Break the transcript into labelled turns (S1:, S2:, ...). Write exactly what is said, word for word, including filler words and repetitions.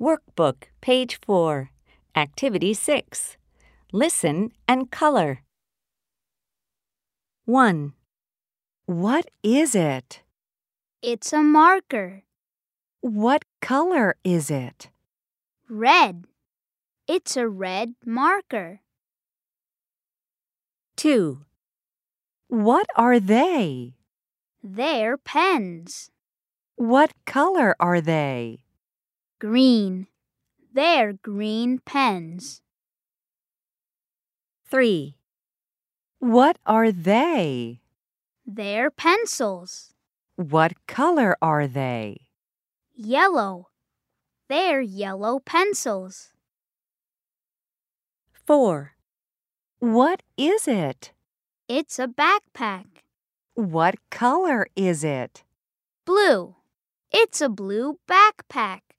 S1: Workbook, page four, Activity six. Listen and color. one.
S2: What is it?
S3: It's a marker.
S2: What color is it?
S3: Red. It's a red marker.
S1: two.
S2: What are they?
S3: They're pens.
S2: What color are they?
S3: Green. They're green pens.
S1: three.
S2: What are they?
S3: They're pencils.
S2: What color are they?
S3: Yellow. They're yellow pencils.
S1: four.
S2: What is it?
S3: It's a backpack.
S2: What color is it?
S3: Blue. It's a blue backpack.